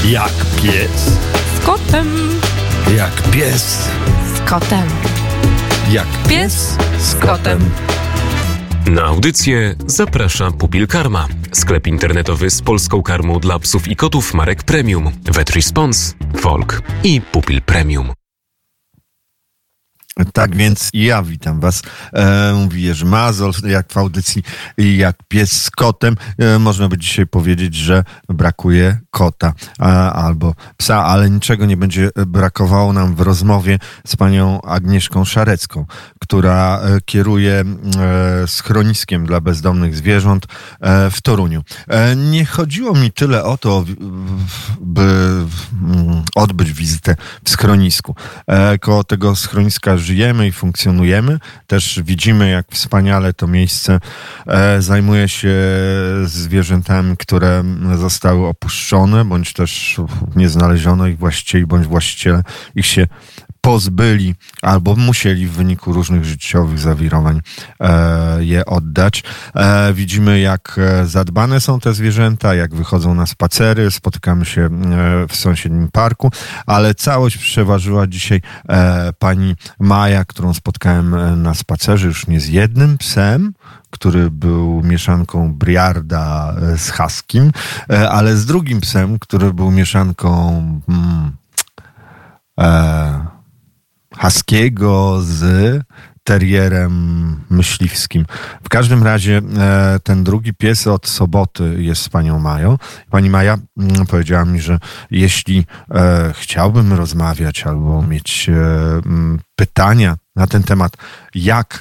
Jak pies z kotem. Jak pies Z kotem. Jak pies z kotem. Na audycję zaprasza Pupil Karma, sklep internetowy z polską karmą dla psów i kotów marek Premium, Vet Response, Folk i Pupil Premium. Tak więc ja witam was. Mówi Jerzy Mazol, jak w audycji Jak pies z kotem. Można by dzisiaj powiedzieć, że brakuje kota albo psa, ale niczego nie będzie brakowało nam w rozmowie z panią Agnieszką Szarecką, która kieruje schroniskiem dla bezdomnych zwierząt w Toruniu. Nie chodziło mi tyle o to, by odbyć wizytę w schronisku. Koło tego schroniska żyjemy i funkcjonujemy. Też widzimy, jak wspaniale to miejsce zajmuje się zwierzętami, które zostały opuszczone, bądź też nie znaleziono ich właścicieli, bądź właściciele ich się pozbyli albo musieli w wyniku różnych życiowych zawirowań je oddać. Widzimy, jak zadbane są te zwierzęta, jak wychodzą na spacery, spotykamy się w sąsiednim parku, ale całość przeważyła dzisiaj pani Maja, którą spotkałem na spacerze już nie z jednym psem, który był mieszanką Briarda z Huskim, ale z drugim psem, który był mieszanką Huskiego z terrierem myśliwskim. W każdym razie ten drugi pies od soboty jest z panią Mają. Pani Maja powiedziała mi, że jeśli chciałbym rozmawiać albo mieć pytania na ten temat, jak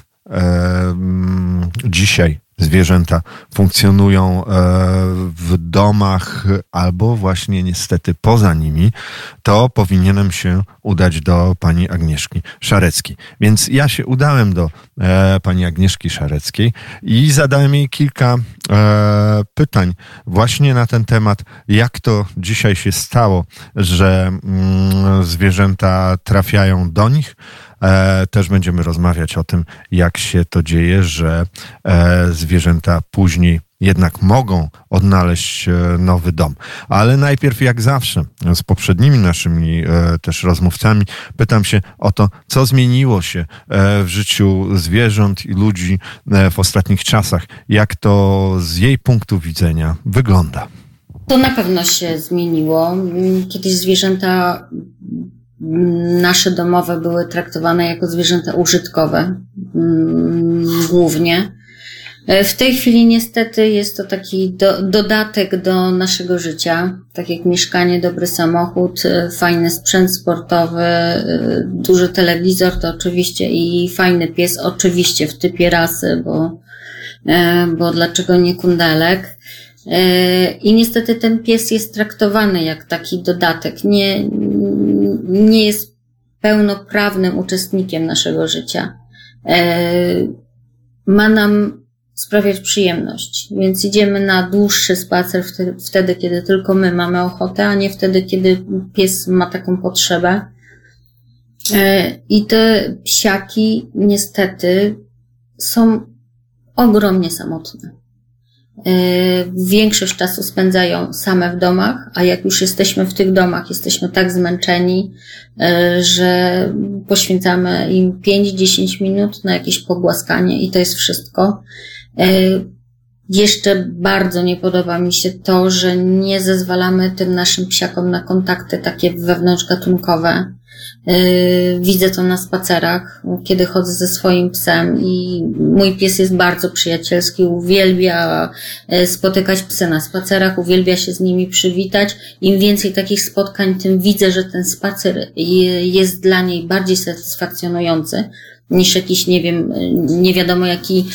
dzisiaj zwierzęta funkcjonują w domach albo właśnie niestety poza nimi, to powinienem się udać do pani Agnieszki Szareckiej. Więc ja się udałem do pani Agnieszki Szareckiej i zadałem jej kilka pytań właśnie na ten temat, jak to dzisiaj się stało, że zwierzęta trafiają do nich. Też będziemy rozmawiać o tym, jak się to dzieje, że zwierzęta później jednak mogą odnaleźć nowy dom. Ale najpierw, jak zawsze, z poprzednimi naszymi też rozmówcami, pytam się o to, co zmieniło się w życiu zwierząt i ludzi w ostatnich czasach. Jak to z jej punktu widzenia wygląda? To na pewno się zmieniło. Kiedyś zwierzęta nasze domowe były traktowane jako zwierzęta użytkowe głównie. W tej chwili niestety jest to taki dodatek do naszego życia, tak jak mieszkanie, dobry samochód, fajny sprzęt sportowy, duży telewizor to oczywiście i fajny pies oczywiście w typie rasy, bo dlaczego nie kundelek. I niestety ten pies jest traktowany jak taki dodatek. Nie jest pełnoprawnym uczestnikiem naszego życia. Ma nam sprawiać przyjemność, więc idziemy na dłuższy spacer wtedy, kiedy tylko my mamy ochotę, a nie wtedy, kiedy pies ma taką potrzebę. I te psiaki niestety są ogromnie samotne. Większość czasu spędzają same w domach, a jak już jesteśmy w tych domach, jesteśmy tak zmęczeni, że poświęcamy im 5-10 minut na jakieś pogłaskanie i to jest wszystko. Jeszcze bardzo nie podoba mi się to, że nie zezwalamy tym naszym psiakom na kontakty takie wewnątrzgatunkowe. Widzę to na spacerach, kiedy chodzę ze swoim psem i mój pies jest bardzo przyjacielski, uwielbia spotykać psy na spacerach, uwielbia się z nimi przywitać. Im więcej takich spotkań, tym widzę, że ten spacer jest dla niej bardziej satysfakcjonujący niż jakiś, nie wiadomo jaki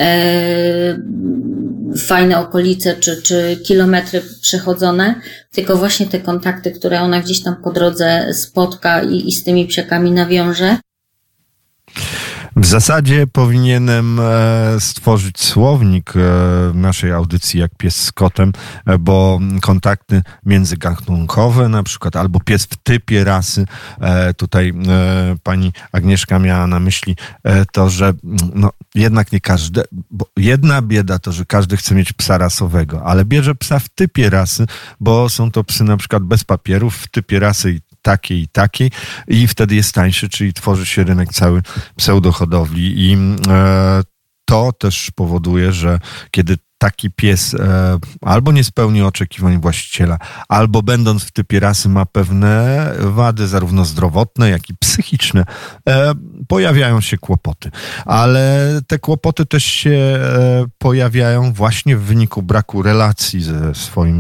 fajne okolice czy kilometry przechodzone, tylko właśnie te kontakty, które ona gdzieś tam po drodze spotka i z tymi psiakami nawiąże. W zasadzie powinienem stworzyć słownik naszej audycji jak pies z kotem, bo kontakty międzygatunkowe na przykład, albo pies w typie rasy, tutaj pani Agnieszka miała na myśli to, że no, jednak nie każdy, bo jedna bieda to, że każdy chce mieć psa rasowego, ale bierze psa w typie rasy, bo są to psy na przykład bez papierów, w typie rasy takiej i wtedy jest tańszy, czyli tworzy się rynek cały pseudohodowli i to też powoduje, że kiedy taki pies albo nie spełni oczekiwań właściciela, albo będąc w typie rasy ma pewne wady zarówno zdrowotne, jak i psychiczne, pojawiają się kłopoty. Ale te kłopoty też się pojawiają właśnie w wyniku braku relacji ze swoim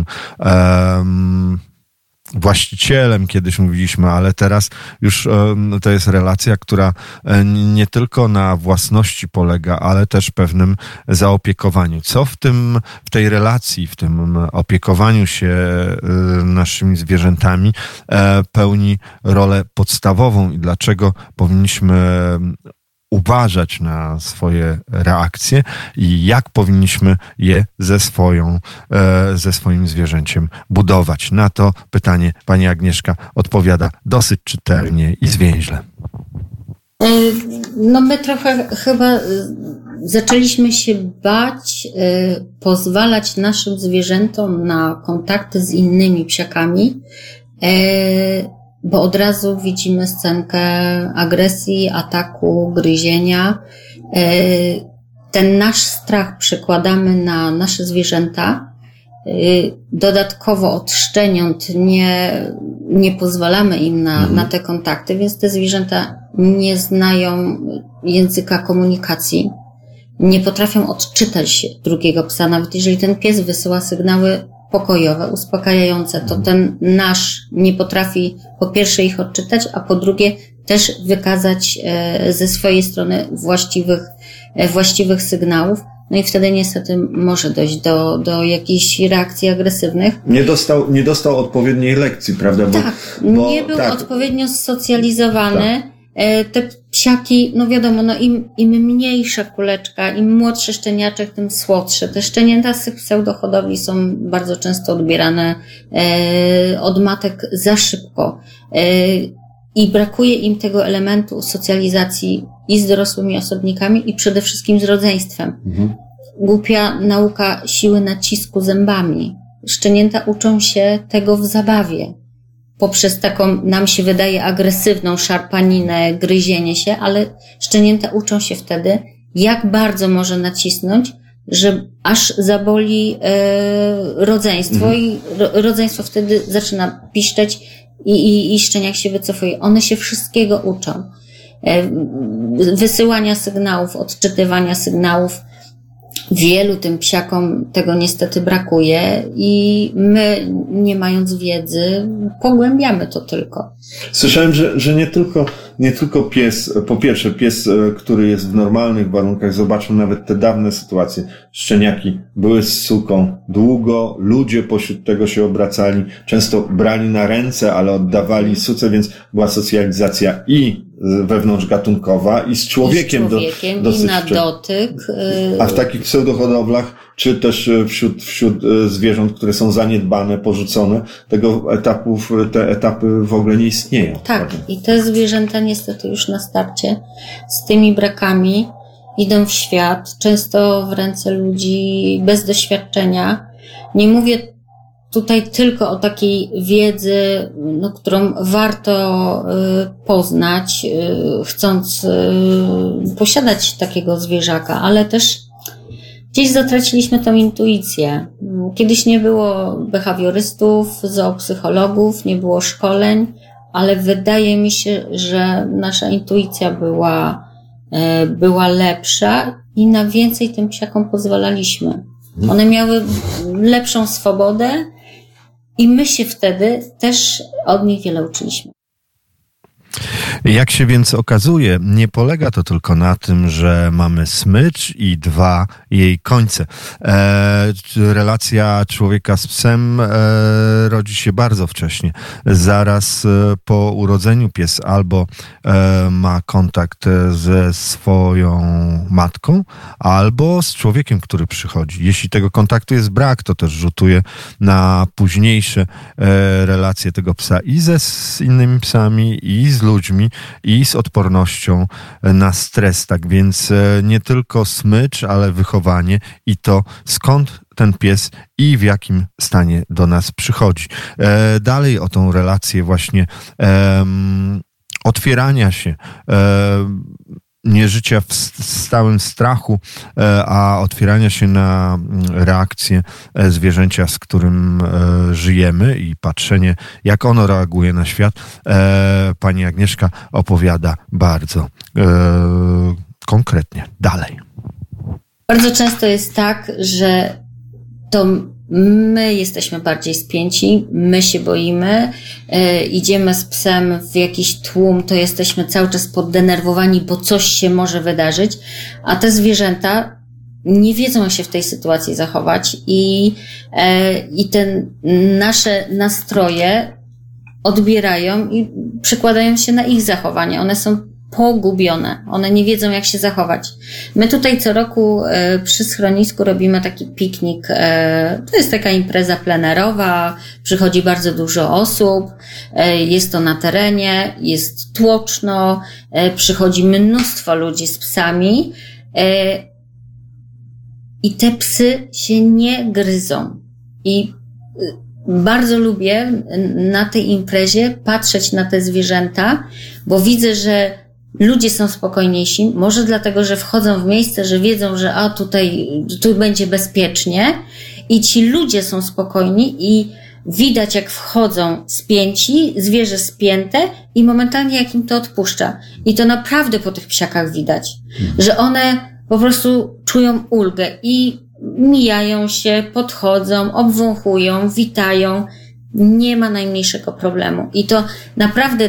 właścicielem, kiedyś mówiliśmy, ale teraz już to jest relacja, która nie tylko na własności polega, ale też pewnym zaopiekowaniu. Co w tej relacji, w tym opiekowaniu się naszymi zwierzętami pełni rolę podstawową i dlaczego powinniśmy uważać na swoje reakcje i jak powinniśmy je ze swoim zwierzęciem budować. Na to pytanie pani Agnieszka odpowiada dosyć czytelnie i zwięźle. No my trochę chyba zaczęliśmy się bać pozwalać naszym zwierzętom na kontakty z innymi psiakami, bo od razu widzimy scenkę agresji, ataku, gryzienia. Ten nasz strach przekładamy na nasze zwierzęta. Dodatkowo od szczeniąt nie pozwalamy im na te kontakty, więc te zwierzęta nie znają języka komunikacji. Nie potrafią odczytać drugiego psa, nawet jeżeli ten pies wysyła sygnały pokojowe, uspokajające, to ten nasz nie potrafi po pierwsze ich odczytać, a po drugie też wykazać ze swojej strony właściwych sygnałów. No i wtedy niestety może dojść do jakichś reakcji agresywnych. Nie dostał odpowiedniej lekcji, prawda? Nie był odpowiednio socjalizowany. Tak. Te psiaki, no wiadomo, no im mniejsza kuleczka, im młodszy szczeniaczek, tym słodsze. Te szczenięta z tych pseudohodowli są bardzo często odbierane od matek za szybko i brakuje im tego elementu socjalizacji i z dorosłymi osobnikami i przede wszystkim z rodzeństwem. Głupia nauka siły nacisku zębami. Szczenięta uczą się tego w zabawie. Poprzez taką, nam się wydaje, agresywną szarpaninę, gryzienie się, ale szczenięta uczą się wtedy, jak bardzo może nacisnąć, że aż zaboli rodzeństwo i rodzeństwo wtedy zaczyna piszczeć i szczeniak się wycofuje. One się wszystkiego uczą. Wysyłania sygnałów, odczytywania sygnałów. Wielu tym psiakom tego niestety brakuje i my, nie mając wiedzy, pogłębiamy to tylko. Słyszałem, że nie tylko pies, po pierwsze pies, który jest w normalnych warunkach, zobaczmy nawet te dawne sytuacje, szczeniaki były z suką, długo ludzie pośród tego się obracali, często brali na ręce, ale oddawali suce, więc była socjalizacja i wewnątrzgatunkowa i z człowiekiem, i na dotyk. A w takich pseudohodowlach, czy też wśród zwierząt, które są zaniedbane, porzucone, te etapy w ogóle nie istnieją. Tak, i te zwierzęta niestety już na starcie z tymi brakami idą w świat, często w ręce ludzi bez doświadczenia. Nie mówię tutaj tylko o takiej wiedzy, którą warto poznać, chcąc posiadać takiego zwierzaka, ale też gdzieś zatraciliśmy tą intuicję. Kiedyś nie było behawiorystów, zoopsychologów, nie było szkoleń, ale wydaje mi się, że nasza intuicja była lepsza i na więcej tym psiakom pozwalaliśmy. One miały lepszą swobodę i my się wtedy też od nich wiele uczyliśmy. Jak się więc okazuje, nie polega to tylko na tym, że mamy smycz i 2 jej końce. Relacja człowieka z psem rodzi się bardzo wcześnie. Zaraz po urodzeniu pies albo ma kontakt ze swoją matką, albo z człowiekiem, który przychodzi. Jeśli tego kontaktu jest brak, to też rzutuje na późniejsze relacje tego psa i z innymi psami, i z ludźmi, i z odpornością na stres. Tak więc nie tylko smycz, ale wychowanie i to, skąd ten pies i w jakim stanie do nas przychodzi. Dalej o tą relację właśnie otwierania się, nie życia w stałym strachu, a otwierania się na reakcję zwierzęcia, z którym żyjemy i patrzenie, jak ono reaguje na świat. Pani Agnieszka opowiada bardzo konkretnie. Dalej. Bardzo często jest tak, że to my jesteśmy bardziej spięci, my się boimy, idziemy z psem w jakiś tłum, to jesteśmy cały czas poddenerwowani, bo coś się może wydarzyć, a te zwierzęta nie wiedzą, jak się w tej sytuacji zachować i te nasze nastroje odbierają i przekładają się na ich zachowanie. One są pogubione. One nie wiedzą, jak się zachować. My tutaj co roku przy schronisku robimy taki piknik. To jest taka impreza plenerowa. Przychodzi bardzo dużo osób. Jest to na terenie. Jest tłoczno. Przychodzi mnóstwo ludzi z psami. I te psy się nie gryzą. I bardzo lubię na tej imprezie patrzeć na te zwierzęta, bo widzę, że ludzie są spokojniejsi, może dlatego, że wchodzą w miejsce, że wiedzą, że tu będzie bezpiecznie i ci ludzie są spokojni i widać, jak wchodzą spięci, zwierzę spięte i momentalnie jak im to odpuszcza. I to naprawdę po tych psiakach widać, że one po prostu czują ulgę i mijają się, podchodzą, obwąchują, witają. Nie ma najmniejszego problemu. I to naprawdę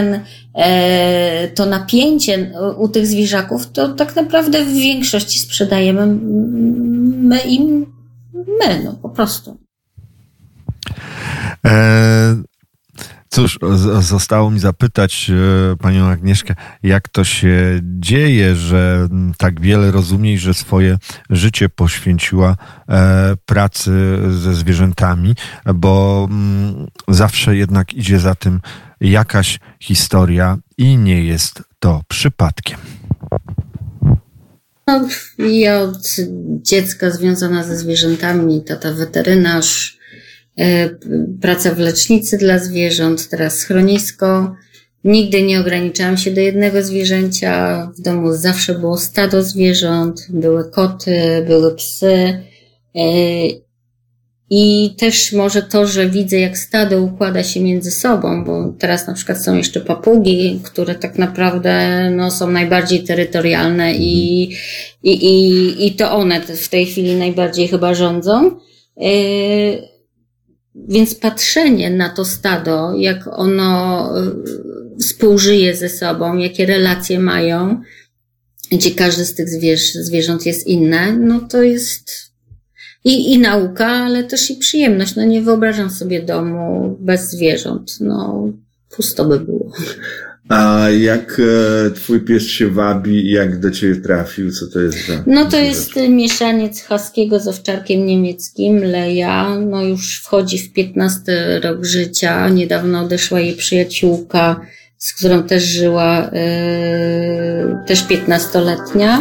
to napięcie u tych zwierzaków, to tak naprawdę w większości sprzedajemy po prostu. Cóż, zostało mi zapytać panią Agnieszkę, jak to się dzieje, że tak wiele rozumie i że swoje życie poświęciła pracy ze zwierzętami, bo zawsze jednak idzie za tym jakaś historia i nie jest to przypadkiem. No, ja od dziecka związana ze zwierzętami, tata weterynarz, praca w lecznicy dla zwierząt, teraz schronisko. Nigdy nie ograniczałam się do jednego zwierzęcia. W domu zawsze było stado zwierząt, były koty, były psy. I też może to, że widzę, jak stado układa się między sobą, bo teraz na przykład są jeszcze papugi, które tak naprawdę są najbardziej terytorialne i to one w tej chwili najbardziej chyba rządzą. Więc patrzenie na to stado, jak ono współżyje ze sobą, jakie relacje mają, gdzie każdy z tych zwierząt jest inne, no to jest i nauka, ale też i przyjemność. No nie wyobrażam sobie domu bez zwierząt. No pusto by było. A jak twój pies się wabi i jak do ciebie trafił? Co to jest za... No to jest mieszaniec haskiego z owczarkiem niemieckim, Leja. No już wchodzi w 15 rok życia. Niedawno odeszła jej przyjaciółka, z którą też żyła, też 15-letnia.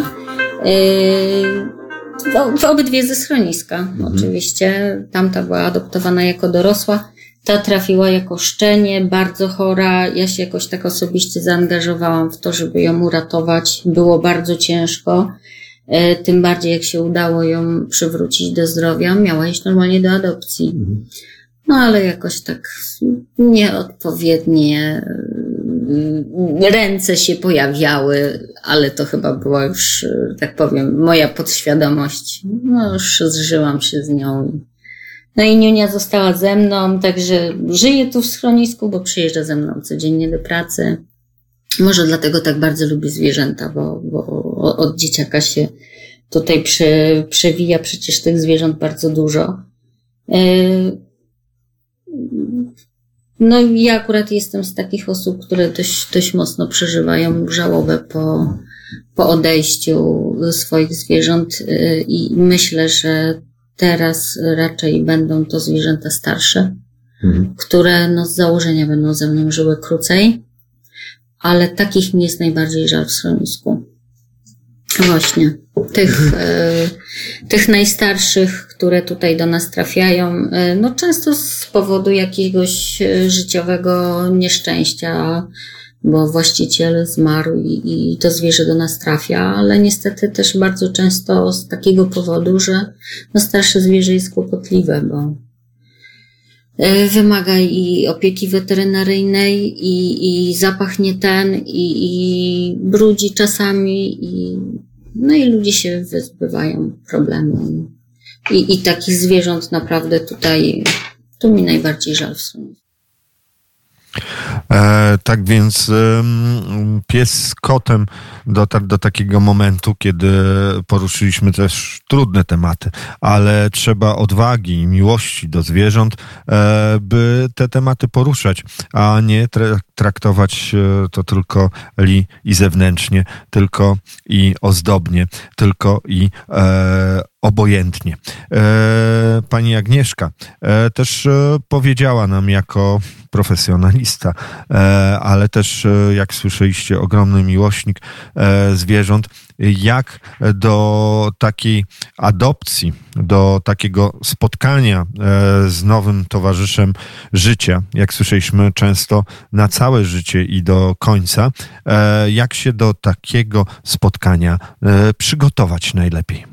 W obydwie ze schroniska, oczywiście. Tamta była adoptowana jako dorosła. Ta trafiła jako szczenie, bardzo chora. Ja się jakoś tak osobiście zaangażowałam w to, żeby ją uratować. Było bardzo ciężko. Tym bardziej, jak się udało ją przywrócić do zdrowia. Miała iść normalnie do adopcji. No ale jakoś tak nieodpowiednie ręce się pojawiały, ale to chyba była już, tak powiem, moja podświadomość. No już zżyłam się z nią. No i Niunia została ze mną, także żyje tu w schronisku, bo przyjeżdża ze mną codziennie do pracy. Może dlatego tak bardzo lubię zwierzęta, bo od dzieciaka się tutaj przewija przecież tych zwierząt bardzo dużo. No ja akurat jestem z takich osób, które dość mocno przeżywają żałobę po odejściu swoich zwierząt i myślę, że teraz raczej będą to zwierzęta starsze, które no z założenia będą ze mną żyły krócej, ale takich mi jest najbardziej żal w schronisku. Właśnie. Tych najstarszych, które tutaj do nas trafiają, no często z powodu jakiegoś życiowego nieszczęścia, bo właściciel zmarł i to zwierzę do nas trafia, ale niestety też bardzo często z takiego powodu, że no starsze zwierzę jest kłopotliwe, bo wymaga i opieki weterynaryjnej, i zapach nie ten, i brudzi czasami, no i ludzie się wyzbywają problemu. I takich zwierząt naprawdę tu mi najbardziej żal w sumie. Tak więc pies z kotem dotarł do takiego momentu, kiedy poruszyliśmy też trudne tematy, ale trzeba odwagi i miłości do zwierząt, by te tematy poruszać, a nie traktować to tylko i zewnętrznie, tylko i ozdobnie, tylko i obojętnie. Pani Agnieszka też powiedziała nam jako profesjonalista, ale też, jak słyszeliście, ogromny miłośnik zwierząt, jak do takiej adopcji, do takiego spotkania z nowym towarzyszem życia, jak słyszeliśmy często na całe życie i do końca, jak się do takiego spotkania przygotować najlepiej?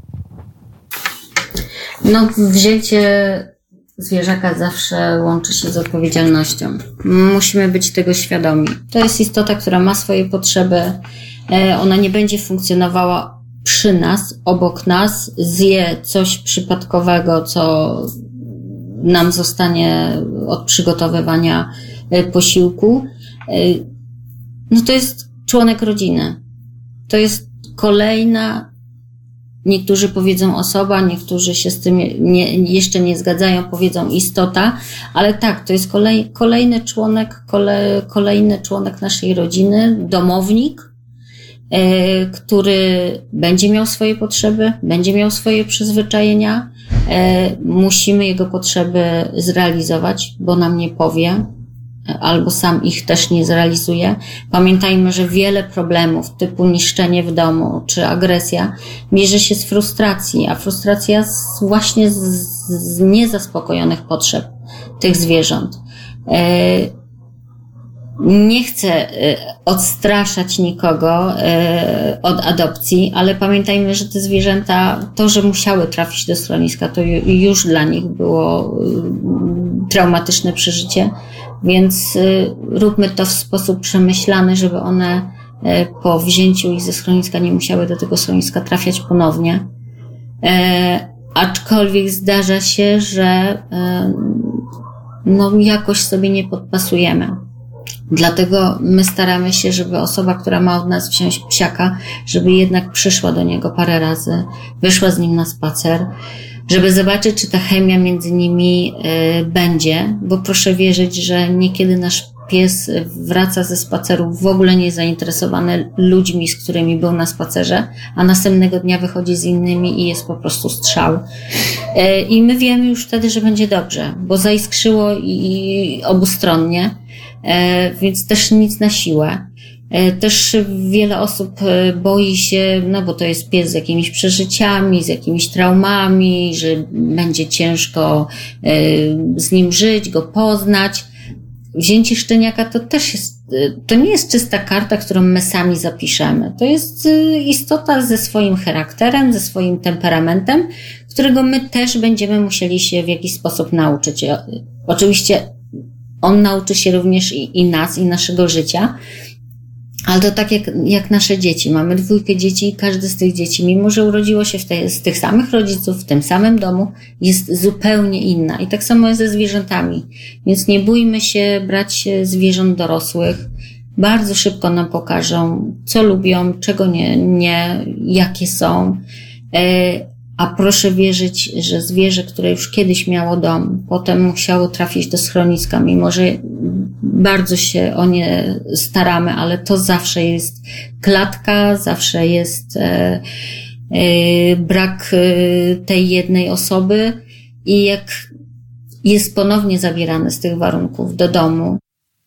No, wzięcie zwierzaka zawsze łączy się z odpowiedzialnością. Musimy być tego świadomi. To jest istota, która ma swoje potrzeby. Ona nie będzie funkcjonowała przy nas, obok nas, zje coś przypadkowego, co nam zostanie od przygotowywania posiłku. No to jest członek rodziny. To jest kolejna, niektórzy powiedzą osoba, niektórzy się z tym jeszcze nie zgadzają, powiedzą istota, ale tak, to jest kolejny członek naszej rodziny, domownik, który będzie miał swoje potrzeby, będzie miał swoje przyzwyczajenia. Musimy jego potrzeby zrealizować, bo nam nie powie, albo sam ich też nie zrealizuje. Pamiętajmy, że wiele problemów typu niszczenie w domu czy agresja bierze się z frustracji, a frustracja właśnie z niezaspokojonych potrzeb tych zwierząt. Nie chcę odstraszać nikogo od adopcji, ale pamiętajmy, że te zwierzęta, to, że musiały trafić do schroniska, to już dla nich było traumatyczne przeżycie, więc róbmy to w sposób przemyślany, żeby one po wzięciu ich ze schroniska nie musiały do tego schroniska trafiać ponownie. Aczkolwiek zdarza się, że no jakoś sobie nie podpasujemy. Dlatego my staramy się, żeby osoba, która ma od nas wziąć psiaka, żeby jednak przyszła do niego parę razy, wyszła z nim na spacer, żeby zobaczyć, czy ta chemia między nimi będzie, bo proszę wierzyć, że niekiedy nasz pies wraca ze spaceru w ogóle nie zainteresowany ludźmi, z którymi był na spacerze, a następnego dnia wychodzi z innymi i jest po prostu strzał. I my wiemy już wtedy, że będzie dobrze, bo zaiskrzyło i obustronnie, więc też nic na siłę. Też wiele osób boi się, no bo to jest pies z jakimiś przeżyciami, z jakimiś traumami, że będzie ciężko z nim żyć, go poznać. Wzięcie szczeniaka to też to nie jest czysta karta, którą my sami zapiszemy. To jest istota ze swoim charakterem, ze swoim temperamentem, którego my też będziemy musieli się w jakiś sposób nauczyć. Oczywiście on nauczy się również i nas, i naszego życia, ale to tak jak nasze dzieci. Mamy 2 dzieci i każde z tych dzieci, mimo że urodziło się z tych samych rodziców, w tym samym domu, jest zupełnie inna. I tak samo jest ze zwierzętami. Więc nie bójmy się brać zwierząt dorosłych. bardzo szybko nam pokażą, co lubią, czego nie, jakie są. A proszę wierzyć, że zwierzę, które już kiedyś miało dom, potem musiało trafić do schroniska, mimo że bardzo się o nie staramy, ale to zawsze jest klatka, zawsze jest brak tej jednej osoby i jak jest ponownie zabierane z tych warunków do domu.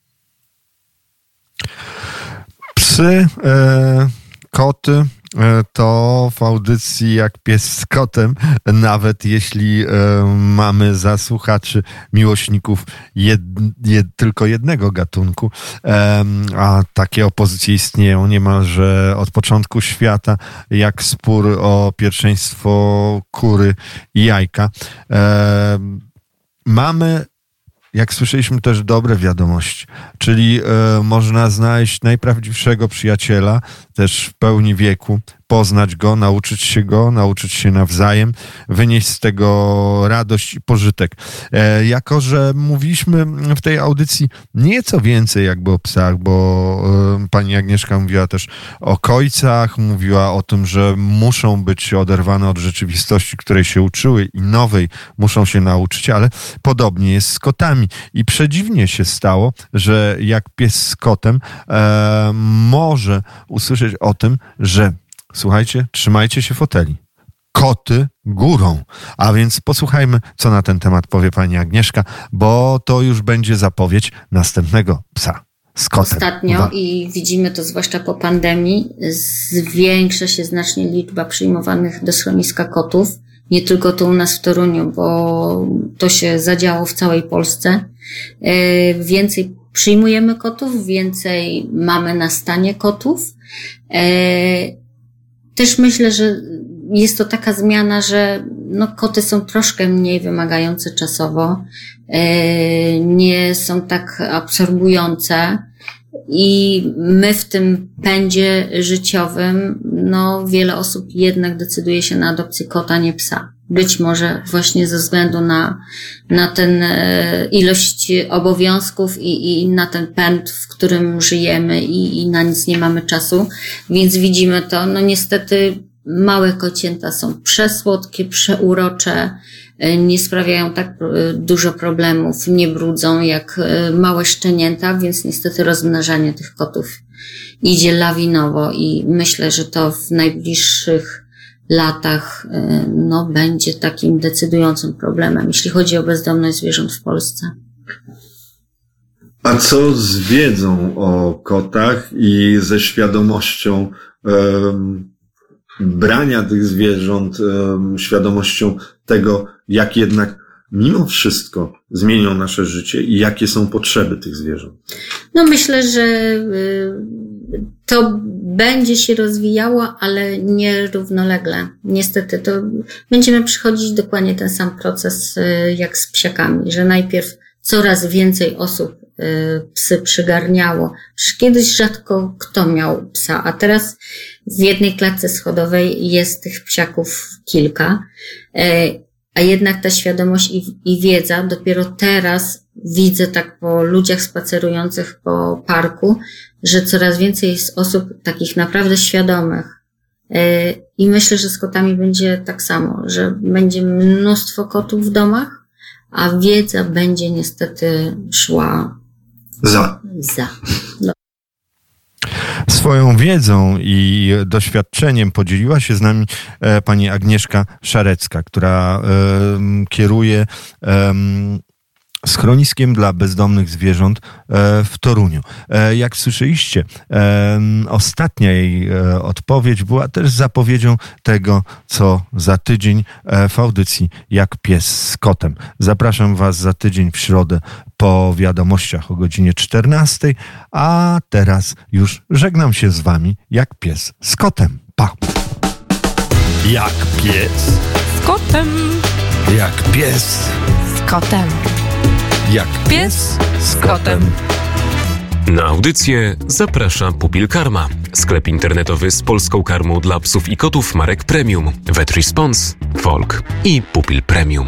Psy, koty to w audycji jak pies z kotem, nawet jeśli mamy za słuchaczy miłośników tylko jednego gatunku, a takie opozycje istnieją niemalże od początku świata, jak spór o pierwszeństwo kury i jajka. Mamy, jak słyszeliśmy, też dobre wiadomości, czyli można znaleźć najprawdziwszego przyjaciela, też w pełni wieku, poznać go, nauczyć się nawzajem, wynieść z tego radość i pożytek. Jako że mówiliśmy w tej audycji nieco więcej jakby o psach, bo pani Agnieszka mówiła też o kojcach, mówiła o tym, że muszą być oderwane od rzeczywistości, której się uczyły i nowej muszą się nauczyć, ale podobnie jest z kotami. I przedziwnie się stało, że jak pies z kotem może usłyszeć o tym, że słuchajcie, trzymajcie się foteli. Koty górą. A więc posłuchajmy, co na ten temat powie pani Agnieszka, bo to już będzie zapowiedź następnego psa z kotem. Ostatnio i widzimy to zwłaszcza po pandemii, zwiększa się znacznie liczba przyjmowanych do schroniska kotów. Nie tylko tu u nas w Toruniu, bo to się zadziało w całej Polsce. Więcej przyjmujemy kotów, więcej mamy na stanie kotów. Też myślę, że jest to taka zmiana, że koty są troszkę mniej wymagające czasowo, nie są tak absorbujące i my w tym pędzie życiowym, wiele osób jednak decyduje się na adopcję kota, nie psa. Być może właśnie ze względu na ten ilość obowiązków i na ten pęd, w którym żyjemy i na nic nie mamy czasu, więc widzimy to. Niestety małe kocięta są przesłodkie, przeurocze, nie sprawiają tak dużo problemów, nie brudzą jak małe szczenięta, więc niestety rozmnażanie tych kotów idzie lawinowo i myślę, że to w najbliższych latach będzie takim decydującym problemem, jeśli chodzi o bezdomność zwierząt w Polsce. A co z wiedzą o kotach i ze świadomością brania tych zwierząt, świadomością tego, jak jednak mimo wszystko zmienią nasze życie i jakie są potrzeby tych zwierząt? Myślę, że to będzie się rozwijało, ale nie równolegle. Niestety to będziemy przechodzić dokładnie ten sam proces jak z psiakami, że najpierw coraz więcej osób psy przygarniało. Przecież kiedyś rzadko kto miał psa, a teraz w jednej klatce schodowej jest tych psiaków kilka. A jednak ta świadomość i wiedza, dopiero teraz widzę tak po ludziach spacerujących po parku, że coraz więcej jest osób takich naprawdę świadomych. I myślę, że z kotami będzie tak samo, że będzie mnóstwo kotów w domach, a wiedza będzie niestety szła za. Swoją wiedzą i doświadczeniem podzieliła się z nami pani Agnieszka Szarecka, która kieruje schroniskiem dla bezdomnych zwierząt w Toruniu. Jak słyszeliście, ostatnia jej odpowiedź była też zapowiedzią tego, co za tydzień w audycji Jak pies z kotem. Zapraszam was za tydzień w środę po wiadomościach o godzinie 14, a teraz już żegnam się z wami jak pies z kotem. Pa! Jak pies Z kotem. Jak pies Z kotem. Jak Pies z kotem. Na audycję zaprasza Pupil Karma. Sklep internetowy z polską karmą dla psów i kotów marek Premium. Vet Response, Folk i Pupil Premium.